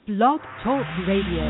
Blog Talk Radio.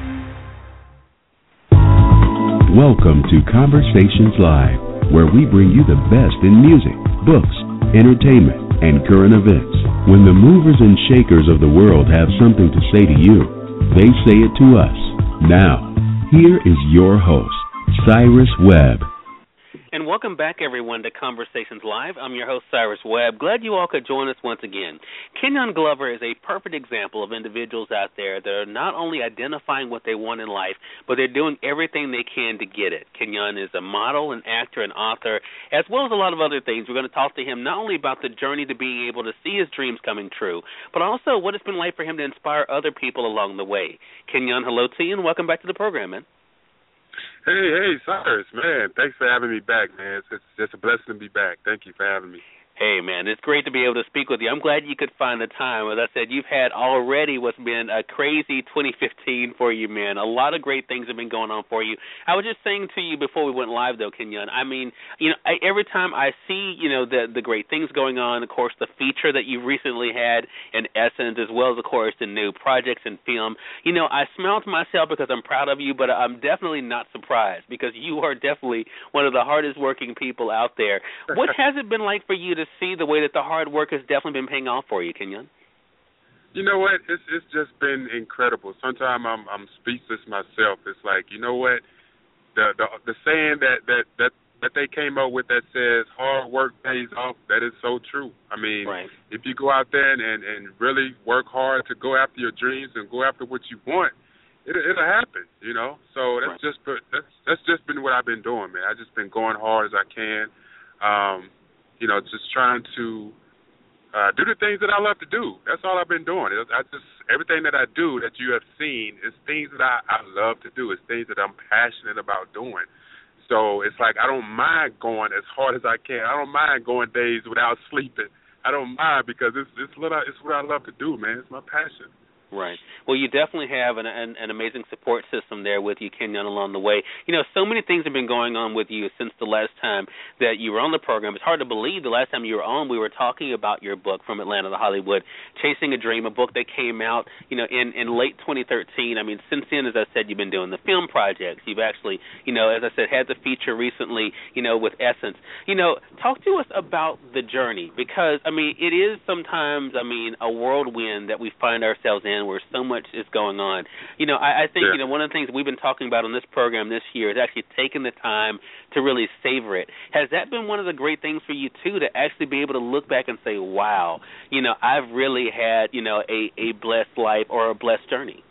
Welcome to Conversations Live, where we bring you the best in music, books, entertainment, and current events. When the movers and shakers of the world have something to say to you, they say it to us. Now, here is your host, Cyrus Webb. And welcome back, everyone, to Conversations Live. I'm your host, Cyrus Webb. Glad you all could join us once again. Kenyon Glover is a perfect example of individuals out there that are not only identifying what they want in life, but they're doing everything they can to get it. Kenyon is a model, an actor, an author, as well as a lot of other things. We're going to talk to him not only about the journey to being able to see his dreams coming true, but also what it's been like for him to inspire other people along the way. Kenyon, hello to you, and welcome back to the program, man. Hey, Cyrus, man. Thanks for having me back, man. It's just a blessing to be back. Thank you for having me. Hey, man, it's great to be able to speak with you. I'm glad you could find the time. As I said, you've had already what's been a crazy 2015 for you, man. A lot of great things have been going on for you. I was just saying to you before we went live, though, Kenyon, I mean, every time I see, the great things going on, of course, the feature that you recently had in Essence, as well as, of course, the new projects and film, I smile to myself because I'm proud of you, but I'm definitely not surprised because you are definitely one of the hardest working people out there. What has it been like for you to see the way that the hard work has definitely been paying off for you, Kenyon? You know what? It's just been incredible. Sometimes I'm speechless myself. It's like, you know what? The saying that they came up with that says hard work pays off, that is so true. I mean, right. If you go out there and really work hard to go after your dreams and go after what you want, it'll happen, So that's right. That's just been what I've been doing, man. I've just been going hard as I can. Just trying to do the things that I love to do. That's all I've been doing. Everything that I do that you have seen is things that I love to do. It's things that I'm passionate about doing. So it's like I don't mind going as hard as I can. I don't mind going days without sleeping. I don't mind because it's what I love to do, man. It's my passion. Right. Well, you definitely have an amazing support system there with you, Kenyon, along the way. So many things have been going on with you since the last time that you were on the program. It's hard to believe the last time you were on, we were talking about your book, From Atlanta to Hollywood, Chasing a Dream, a book that came out, in late 2013. I mean, since then, as I said, you've been doing the film projects. You've actually, as I said, had the feature recently, with Essence. Talk to us about the journey because, it is sometimes, a whirlwind that we find ourselves in where so much is going on. I think, one of the things we've been talking about on this program this year is actually taking the time to really savor it. Has that been one of the great things for you, too, to actually be able to look back and say, wow, I've really had, a blessed life or a blessed journey?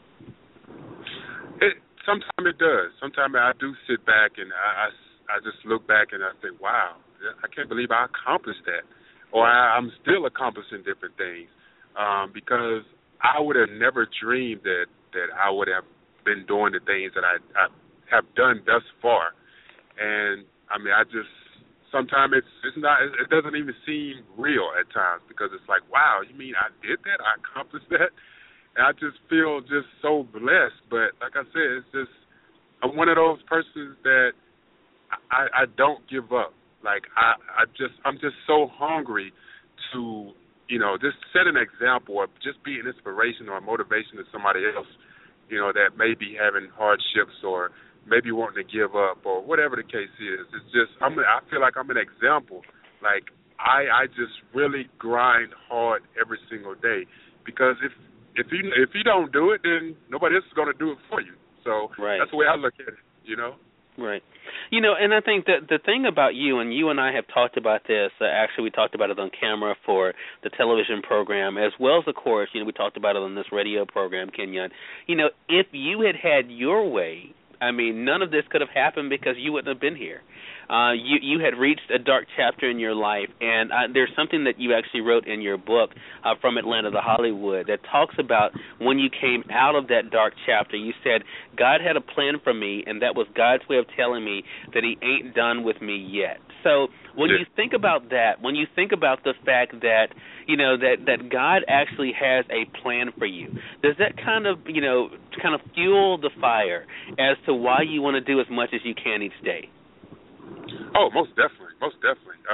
Sometimes it does. Sometimes I do sit back and I just look back and I say, wow, I can't believe I accomplished that. Or I'm still accomplishing different things because I would have never dreamed that I would have been doing the things that I have done thus far. And sometimes it doesn't even seem real at times because it's like, wow, you mean I did that? I accomplished that? And I just feel just so blessed. But like I said, it's just, I'm one of those persons that I don't give up. Like I'm just so hungry to just set an example or just be an inspiration or a motivation to somebody else, that may be having hardships or maybe wanting to give up or whatever the case is. It's just I feel like I'm an example. Like I just really grind hard every single day because if you don't do it, then nobody else is going to do it for you. So right. That's the way I look at it, Right. And I think that the thing about you, and you and I have talked about this, actually we talked about it on camera for the television program, as well as, of course, we talked about it on this radio program, Kenyon. If you had your way, none of this could have happened because you wouldn't have been here. You had reached a dark chapter in your life, and there's something that you actually wrote in your book, From Atlanta to Hollywood, that talks about when you came out of that dark chapter. You said, God had a plan for me, and that was God's way of telling me that he ain't done with me yet. So when you think about that, when you think about the fact that, that God actually has a plan for you, does that kind of fuel the fire as to why you want to do as much as you can each day? Oh, most definitely.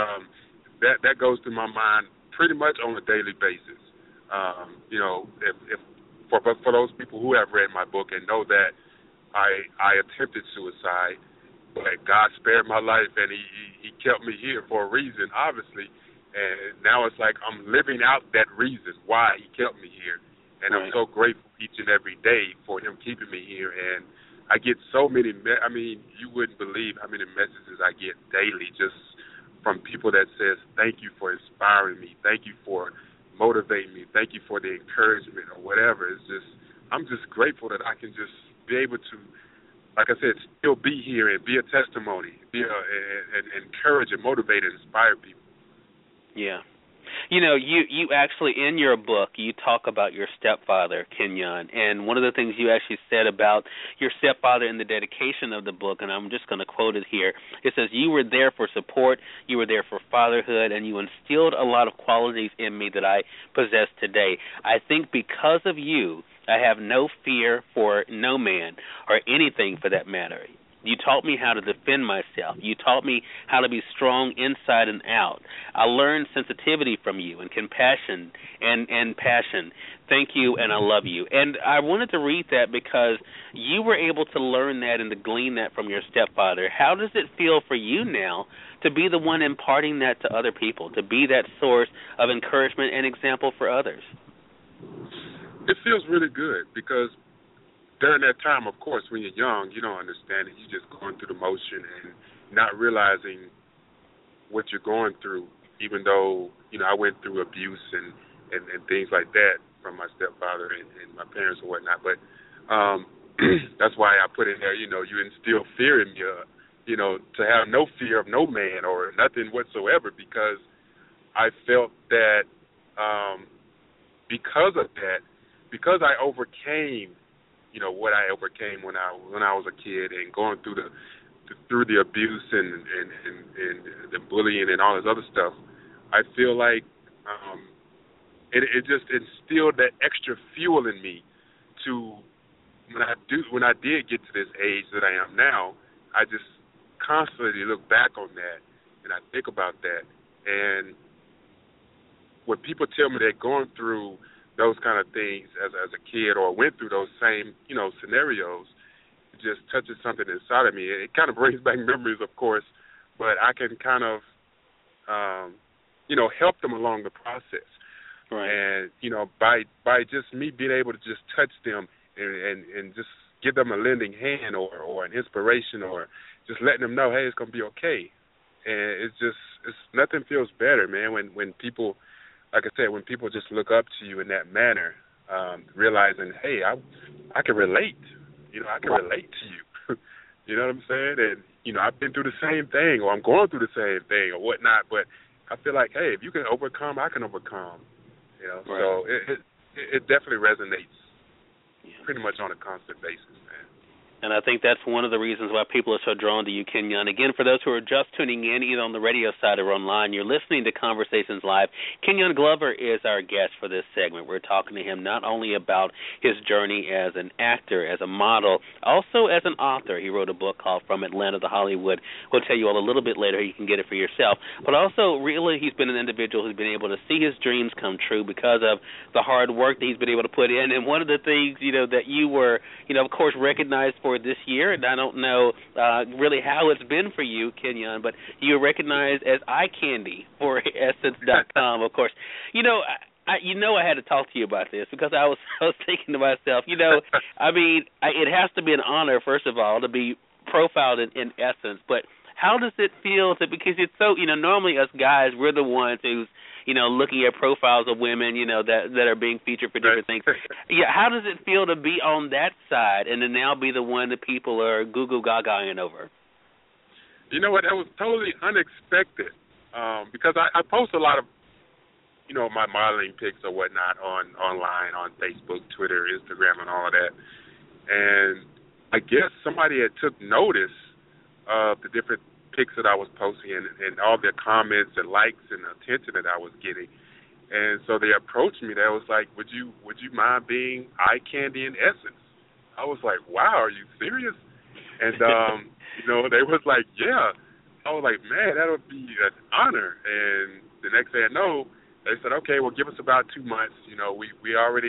That goes through my mind pretty much on a daily basis. If for those people who have read my book and know that I attempted suicide, but God spared my life, and he kept me here for a reason, obviously. And now it's like I'm living out that reason why he kept me here. And I'm so grateful each and every day for him keeping me here. And I get so many, you wouldn't believe how many messages I get daily just from people that says, thank you for inspiring me. Thank you for motivating me. Thank you for the encouragement or whatever. I'm just grateful that I can just be able to, like I said, still be here and be a testimony, and encourage and motivate and inspire people. Yeah. You know, you actually, in your book, you talk about your stepfather, Kenyon, and one of the things you actually said about your stepfather in the dedication of the book, and I'm just going to quote it here, it says, you were there for support, you were there for fatherhood, and you instilled a lot of qualities in me that I possess today. I think because of you, I have no fear for no man or anything for that matter. You taught me how to defend myself. You taught me how to be strong inside and out. I learned sensitivity from you and compassion and passion. Thank you, and I love you. And I wanted to read that because you were able to learn that and to glean that from your stepfather. How does it feel for you now to be the one imparting that to other people, to be that source of encouragement and example for others? It feels really good because during that time, of course, when you're young, you don't understand it. You're just going through the motion and not realizing what you're going through, even though, I went through abuse and things like that from my stepfather and my parents and whatnot. But that's why I put in there, you instill fear in me, to have no fear of no man or nothing whatsoever, because I felt that because of that, because I overcame what I overcame when I was a kid and going through the abuse and the bullying and all this other stuff, I feel like it just instilled that extra fuel in me to when I did get to this age that I am now, I just constantly look back on that and I think about that. And when people tell me they're going through those kind of things as a kid or went through those same, scenarios, it just touches something inside of me. It kind of brings back memories, of course, but I can kind of, help them along the process. Right. And, by just me being able to just touch them and just give them a lending hand or an inspiration or just letting them know, hey, it's going to be okay. And it's nothing feels better, man, when people, like I said, when people just look up to you in that manner, realizing, hey, I can relate. I can relate to you. You know what I'm saying? And, I've been through the same thing, or I'm going through the same thing or whatnot, but I feel like, hey, if you can overcome, I can overcome. Right. So it definitely resonates pretty much on a constant basis, man. And I think that's one of the reasons why people are so drawn to you, Kenyon. Again, for those who are just tuning in, either on the radio side or online, you're listening to Conversations Live. Kenyon Glover is our guest for this segment. We're talking to him not only about his journey as an actor, as a model, also as an author. He wrote a book called From Atlanta to Hollywood. We'll tell you all a little bit later. You can get it for yourself. But also, really, he's been an individual who's been able to see his dreams come true because of the hard work that he's been able to put in. And one of the things, that you were, of course, recognized for this year, and I don't know really how it's been for you, Kenyon, but you were recognized as eye candy for Essence.com, of course. I had to talk to you about this because I was thinking to myself, it has to be an honor, first of all, to be profiled in Essence, but how does it feel because it's so, normally us guys, we're the ones who's, looking at profiles of women, that are being featured for different things. Yeah, how does it feel to be on that side and to now be the one that people are goo-goo gaga-ing over? You know what? That was totally unexpected because I post a lot of, my modeling pics or whatnot online, on Facebook, Twitter, Instagram, and all of that. And I guess somebody had took notice of the different pics that I was posting and all their comments and likes and attention that I was getting. And so they approached me. They was like, would you mind being eye candy in Essence? I was like, wow, are you serious? And, they was like, yeah. I was like, man, that would be an honor. And the next thing I know, they said, okay, well, give us about 2 months. We already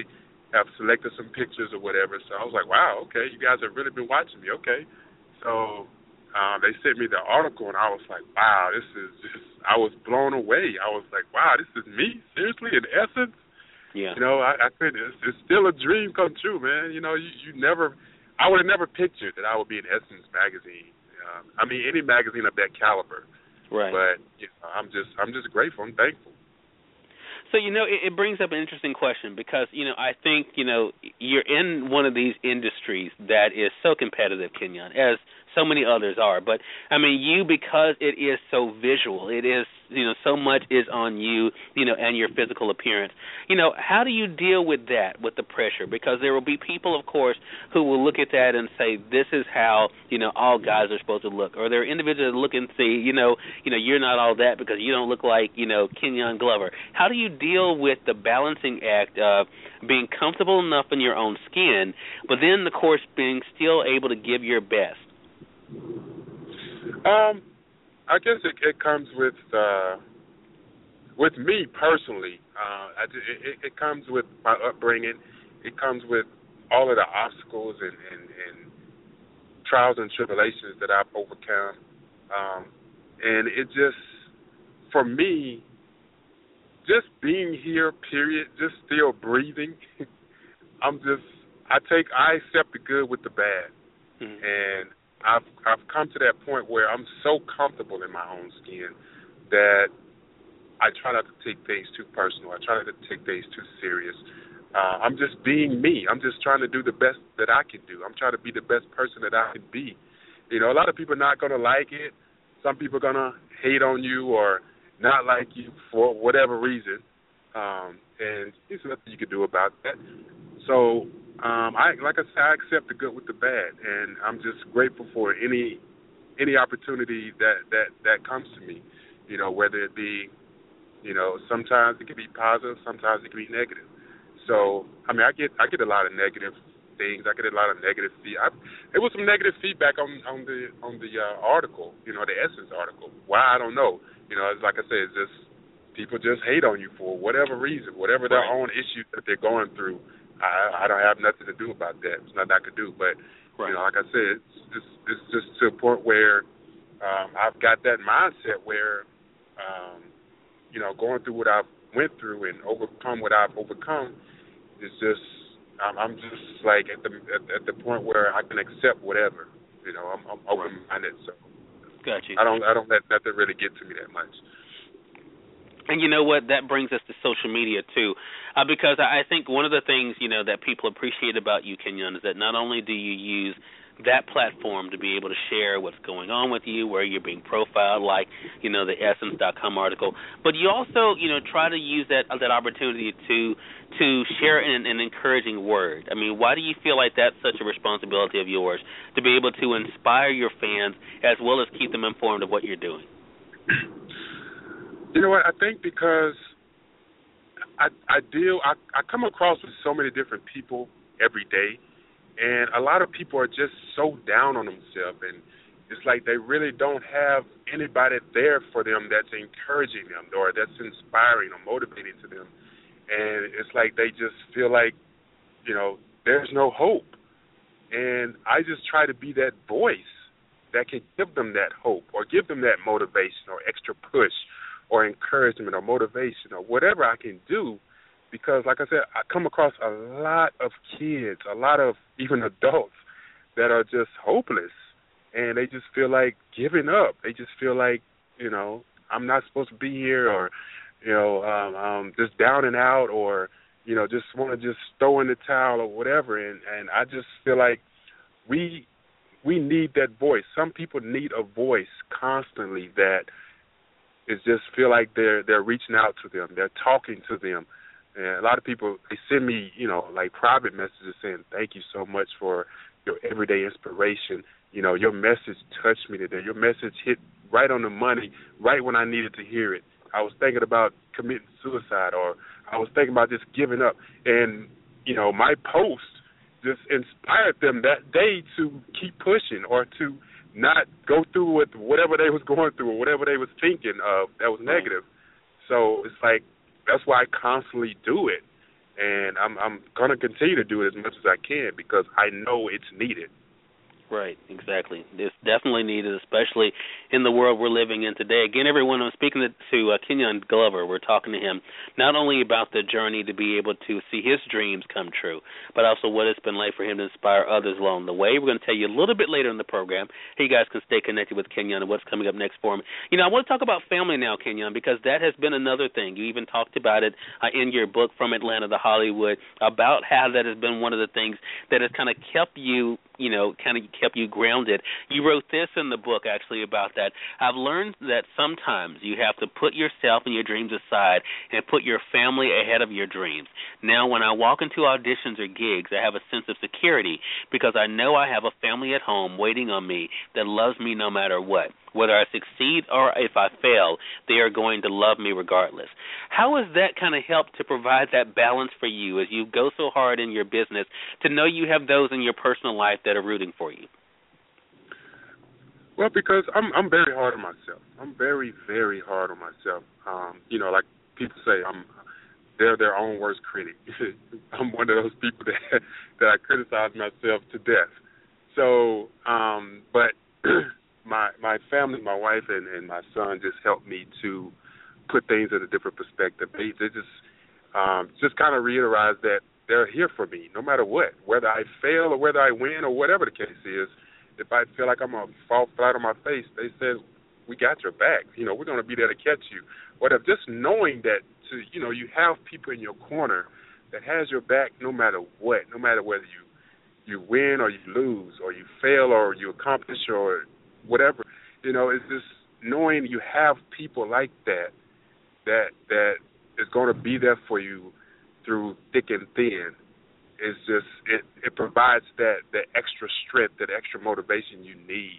have selected some pictures or whatever. So I was like, wow, okay, you guys have really been watching me. Okay. So they sent me the article, and I was like, wow, this is just, I was blown away. I was like, wow, this is me? Seriously, in essence? Yeah. You know, I think it's still a dream come true, man. You know, you never, I would have never pictured that I would be in Essence magazine. I mean, any magazine of that caliber. Right. But you know, I'm just grateful. I'm thankful. So, you know, it brings up an interesting question because, you know, I think, you know, you're in one of these industries that is so competitive, Kenyon, as so many others are. But, I mean, you, because it is so visual, it is, you know, so much is on you, you know, and your physical appearance. You know, how do you deal with that, with the pressure? Because there will be people, of course, who will look at that and say, this is how, you know, all guys are supposed to look. Or there are individuals that look and see, you know, you're not all that because you don't look like, you know, Kenyon Glover. How do you deal with the balancing act of being comfortable enough in your own skin, but then, of course, being still able to give your best? I guess it comes with me personally. It comes with my upbringing. It comes with all of the obstacles and trials and tribulations that I've overcome. And it just, for me, just being here, period, just still breathing, I accept the good with the bad. Mm-hmm. And I've come to that point where I'm so comfortable in my own skin that I try not to take things too personal. I try not to take things too serious. I'm just being me. I'm just trying to do the best that I can do. I'm trying to be the best person that I can be. You know, a lot of people are not going to like it. Some people are going to hate on you or not like you for whatever reason. And there's nothing you can do about that. So, like I said, I accept the good with the bad, and I'm just grateful for any opportunity that comes to me. You know, whether it be, you know, sometimes it can be positive, sometimes it can be negative. So, I mean, I get a lot of negative things. I get a lot of negative feedback. There was some negative feedback on the article, you know, the Essence article. Why, I don't know. You know, it's like I said, it's just people just hate on you for whatever reason, whatever their own issues that they're going through. I don't have nothing to do about that. There's nothing I could do. But, you know, like I said, it's just to a point where I've got that mindset where, you know, going through what I've went through and overcome what I've overcome is just, I'm just like at the point where I can accept whatever. You know, I'm open-minded, so got you. I don't let nothing really get to me that much. And you know what? That brings us to social media, too, because I think one of the things, you know, that people appreciate about you, Kenyon, is that not only do you use that platform to be able to share what's going on with you, where you're being profiled, like, you know, the Essence.com article, but you also, you know, try to use that opportunity to share an encouraging word. I mean, why do you feel like that's such a responsibility of yours, to be able to inspire your fans as well as keep them informed of what you're doing? You know what? I think because I come across with so many different people every day, and a lot of people are just so down on themselves, and it's like they really don't have anybody there for them that's encouraging them or that's inspiring or motivating to them. And it's like they just feel like, you know, there's no hope. And I just try to be that voice that can give them that hope or give them that motivation or extra push or encouragement or motivation or whatever I can do, because, like I said, I come across a lot of kids, a lot of even adults that are just hopeless, and they just feel like giving up. They just feel like, you know, I'm not supposed to be here, or, you know, just down and out, or, you know, just want to just throw in the towel or whatever, and I just feel like we need that voice. Some people need a voice constantly that is just feel like they're reaching out to them, they're talking to them. And a lot of people, they send me, you know, like private messages saying, thank you so much for your everyday inspiration. You know, your message touched me today. Your message hit right on the money, right when I needed to hear it. I was thinking about committing suicide, or I was thinking about just giving up. And, you know, my post just inspired them that day to keep pushing, or to not go through with whatever they was going through or whatever they was thinking of that was negative. So it's like, that's why I constantly do it. And I'm going to continue to do it as much as I can because I know it's needed. Right, exactly. It's definitely needed, especially in the world we're living in today. Again, everyone, I'm speaking to Kenyon Glover. We're talking to him not only about the journey to be able to see his dreams come true, but also what it's been like for him to inspire others along the way. We're going to tell you a little bit later in the program how you guys can stay connected with Kenyon and what's coming up next for him. You know, I want to talk about family now, Kenyon, because that has been another thing. You even talked about it in your book, From Atlanta to Hollywood, about how that has been one of the things that has kind of kept you, kind of kept you grounded. You wrote this in the book, actually, about that. I've learned that sometimes you have to put yourself and your dreams aside and put your family ahead of your dreams. Now, when I walk into auditions or gigs, I have a sense of security because I know I have a family at home waiting on me that loves me no matter what. Whether I succeed or if I fail, they are going to love me regardless. How has that kind of helped to provide that balance for you as you go so hard in your business to know you have those in your personal life that are rooting for you? Well, because I'm very hard on myself. I'm very, very hard on myself. Like people say, they're their own worst critic. I'm one of those people that I criticize myself to death. So, but my family, my wife, and my son just helped me to put things in a different perspective. They just kind of reiterated that they're here for me no matter what, whether I fail or whether I win or whatever the case is. If I feel like I'm going to fall flat on my face, they said, we got your back. We're going to be there to catch you. Whatever. Just knowing that, you have people in your corner that has your back no matter what, no matter whether you win or you lose or you fail or you accomplish or whatever. It's just knowing you have people like that is going to be there for you through thick and thin. It's just it provides that extra strength, that extra motivation you need,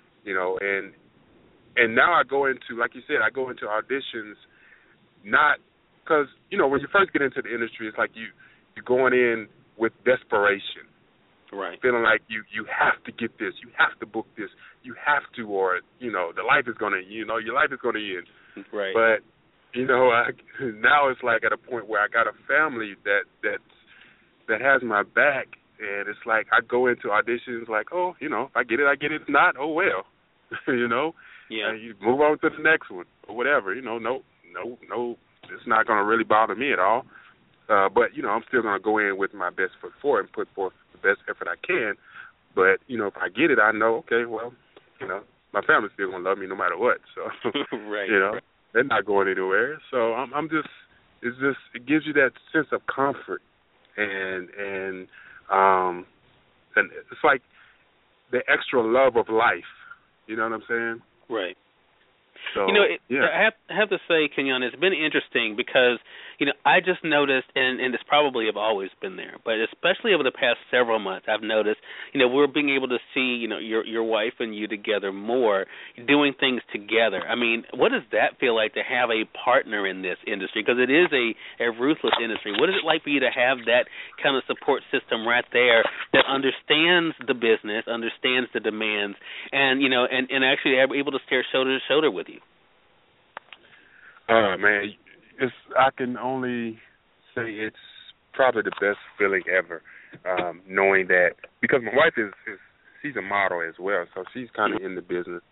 and now I go into, like you said, I go into auditions not because when you first get into the industry, it's like you're going in with desperation, right? Feeling like you have to get this, you have to book this, you have to, or the life is gonna your life is gonna end, right? But now it's like at a point where I got a family that has my back, and it's like I go into auditions like, oh, if I get it, I get it. If not, oh well, Yeah. You move on to the next one or whatever. No, it's not going to really bother me at all. But I'm still going to go in with my best foot forward and put forth the best effort I can. But if I get it, I know, okay, well, my family's still going to love me no matter what. So right. Right. They're not going anywhere. So it gives you that sense of comfort. And it's like the extra love of life. You know what I'm saying? Right. So, I have to say, Kenyon, it's been interesting because, I just noticed, and it's probably have always been there, but especially over the past several months, I've noticed, we're being able to see, your wife and you together more, doing things together. I mean, what does that feel like to have a partner in this industry? Because it is a ruthless industry. What is it like for you to have that kind of support system right there that understands the business, understands the demands, and, and actually able to stare shoulder to shoulder with you? Man, I can only say it's probably the best feeling ever, knowing that, because my wife she's a model as well, so she's kind of in the business,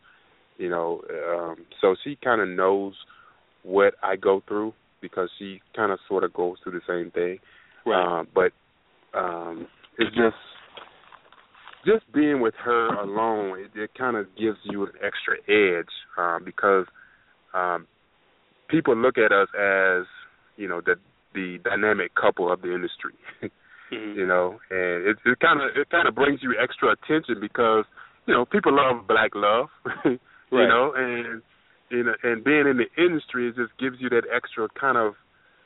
so she kind of knows what I go through because she kind of sort of goes through the same thing. Right. But it's just being with her alone, it kind of gives you an extra edge because people look at us as, the dynamic couple of the industry, mm-hmm. And it kind of brings you extra attention because, people love black love, right. and being in the industry, it just gives you that extra kind of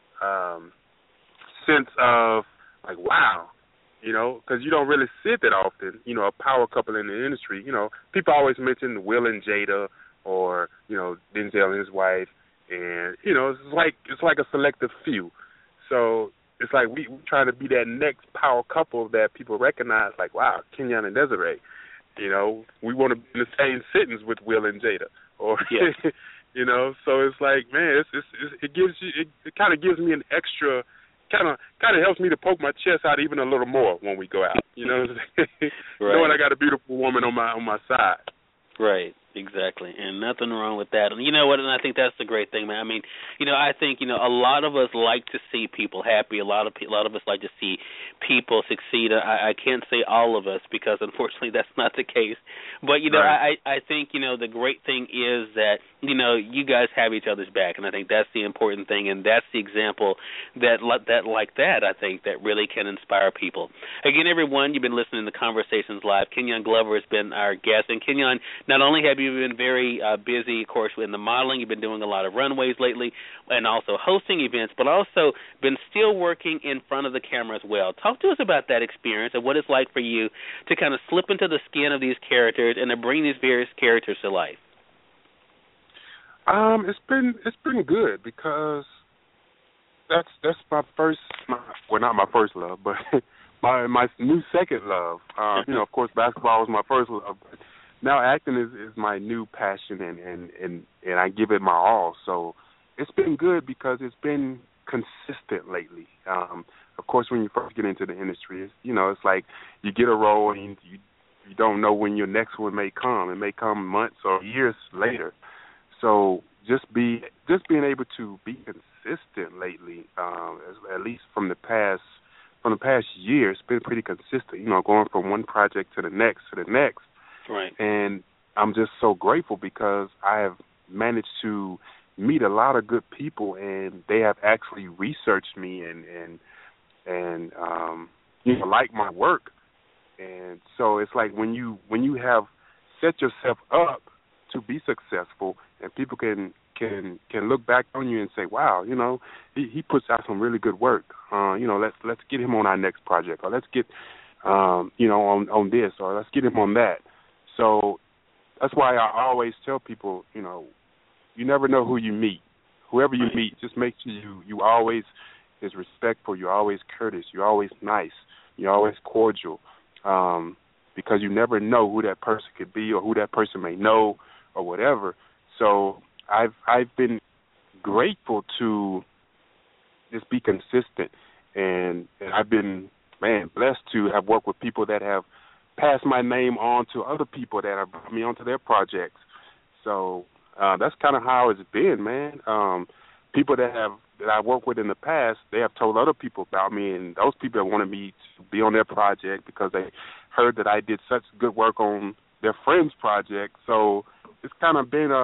sense of like, wow, because you don't really see it that often, a power couple in the industry. People always mention Will and Jada or, Denzel and his wife. And, it's like a selective few. So it's like we trying to be that next power couple that people recognize, like, wow, Kenyon and Desiree. We want to be in the same sentence with Will and Jada. Or, so it's like, man, it gives you, it kind of gives me an extra kind of helps me to poke my chest out even a little more when we go out. You know what I'm saying? Right. Knowing I got a beautiful woman on my side. Right, exactly, and nothing wrong with that. And you know what? And I think that's the great thing, man. I mean, I think a lot of us like to see people happy. A lot of us like to see people succeed. I can't say all of us because unfortunately that's not the case. But right. I think the great thing is that you guys have each other's back, and I think that's the important thing, and that's the example that I think that really can inspire people. Again, everyone, you've been listening to Conversations Live. Kenyon Glover has been our guest, and Kenyon, not only have you been very busy, of course, in the modeling, you've been doing a lot of runways lately and also hosting events, but also been still working in front of the camera as well. Talk to us about that experience and what it's like for you to kind of slip into the skin of these characters and to bring these various characters to life. It's been good because that's my first, not my first love, but my new second love. Of course, basketball was my first love. But now acting is my new passion, and I give it my all. So it's been good because it's been consistent lately. Of course, when you first get into the industry, it's like you get a role and you don't know when your next one may come. It may come months or years later. So just being able to be consistent lately, at least from the past year, it's been pretty consistent. Going from one project to the next. Right. And I'm just so grateful because I have managed to meet a lot of good people, and they have actually researched me and like my work. And so it's like when you have set yourself up to be successful, and people can look back on you and say, wow, he puts out some really good work. Let's get him on our next project, or let's get on this, or let's get him on that. So that's why I always tell people, you never know who you meet. Whoever you meet, just make sure you always is respectful. You're always courteous. You're always nice. You're always cordial, because you never know who that person could be or who that person may know or whatever. So I've been grateful to just be consistent, and I've been blessed to have worked with people that have passed my name on to other people that have brought me onto their projects. So that's kind of how it's been, man. People that I worked with in the past, they have told other people about me, and those people have wanted me to be on their project because they heard that I did such good work on their friend's project. So it's kind of been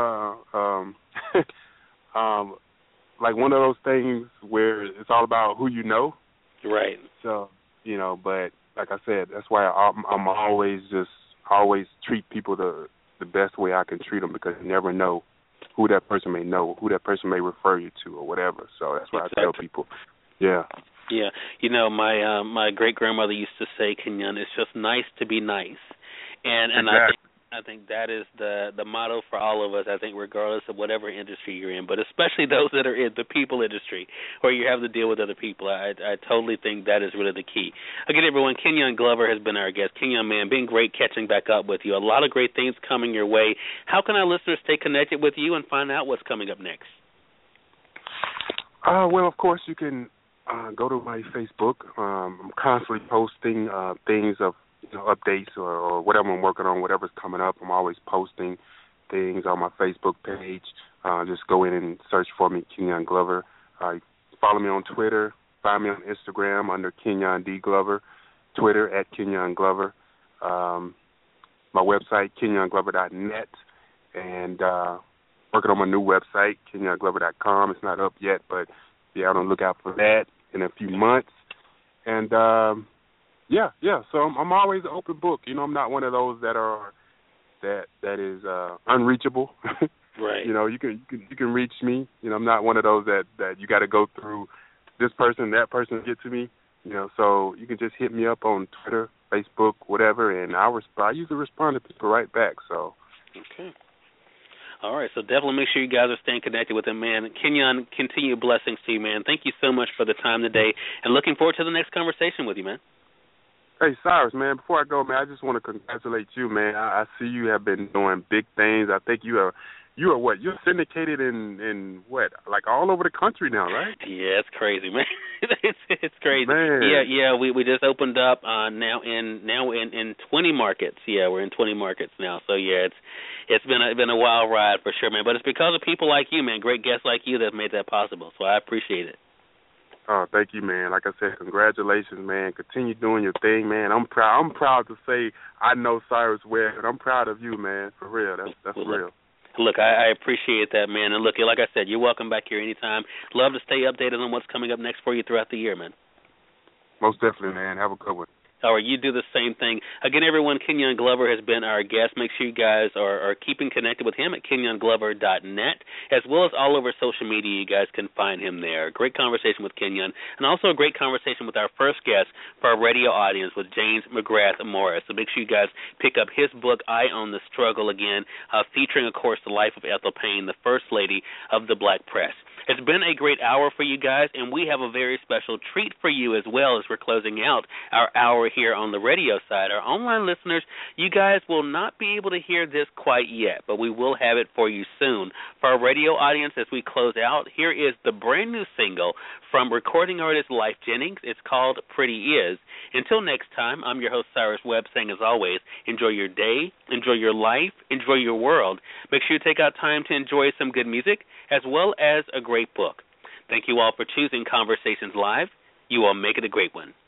like one of those things where it's all about who you know. Right. So, but like I said, that's why I'm always treat people the best way I can treat them, because you never know who that person may know, who that person may refer you to or whatever. So that's why I tell people. Yeah. Yeah. My great-grandmother used to say, Kenyon, it's just nice to be nice. And exactly. I think that is the motto for all of us, I think, regardless of whatever industry you're in, but especially those that are in the people industry where you have to deal with other people. I totally think that is really the key. Again, everyone, Kenyon Glover has been our guest. Kenyon, man, been great catching back up with you. A lot of great things coming your way. How can our listeners stay connected with you and find out what's coming up next? Well, of course, you can go to my Facebook. I'm constantly posting things of updates or whatever I'm working on, whatever's coming up. I'm always posting things on my Facebook page. Just go in and search for me, Kenyon Glover. Follow me on Twitter. Find me on Instagram under Kenyon D. Glover. Twitter at Kenyon Glover. My website, kenyonglover.net. And working on my new website, kenyonglover.com. It's not up yet, but be on the lookout for that in a few months. And Yeah. So I'm always an open book. I'm not one of those that is unreachable. Right. You can reach me. I'm not one of those that you got to go through this person, that person to get to me. So you can just hit me up on Twitter, Facebook, whatever, and I usually respond to people right back. So. Okay. All right, so definitely make sure you guys are staying connected with him, man. Kenyon, continued blessings to you, man. Thank you so much for the time today, and looking forward to the next conversation with you, man. Hey, Cyrus, man, before I go, man, I just want to congratulate you, man. I see you have been doing big things. I think you you are what? You're syndicated in what? Like all over the country now, right? Yeah, it's crazy, man. it's crazy. Man. Yeah. We just opened up now in 20 markets. Yeah, we're in 20 markets now. So yeah, it's been a wild ride for sure, man. But it's because of people like you, man. Great guests like you that have made that possible. So I appreciate it. Oh, thank you, man. Like I said, congratulations, man. Continue doing your thing, man. I'm proud to say I know Cyrus Webb, and I'm proud of you, man. For real, that's real. Look, I appreciate that, man. And look, like I said, you're welcome back here anytime. Love to stay updated on what's coming up next for you throughout the year, man. Most definitely, man. Have a good one. All right, you do the same thing. Again, everyone, Kenyon Glover has been our guest. Make sure you guys are keeping connected with him at kenyonglover.net, as well as all over social media. You guys can find him there. Great conversation with Kenyon, and also a great conversation with our first guest for our radio audience with James McGrath Morris. So make sure you guys pick up his book, I Own the Struggle, again, featuring, of course, the life of Ethel Payne, the First Lady of the Black Press. It's been a great hour for you guys, and we have a very special treat for you as well as we're closing out our hour here on the radio side. Our online listeners, you guys will not be able to hear this quite yet, but we will have it for you soon. For our radio audience, as we close out, here is the brand new single from recording artist Life Jennings. It's called Pretty Is. Until next time, I'm your host, Cyrus Webb, saying as always, enjoy your day, enjoy your life, enjoy your world. Make sure you take out time to enjoy some good music as well as a great book. Thank you all for choosing Conversations Live. You all make it a great one.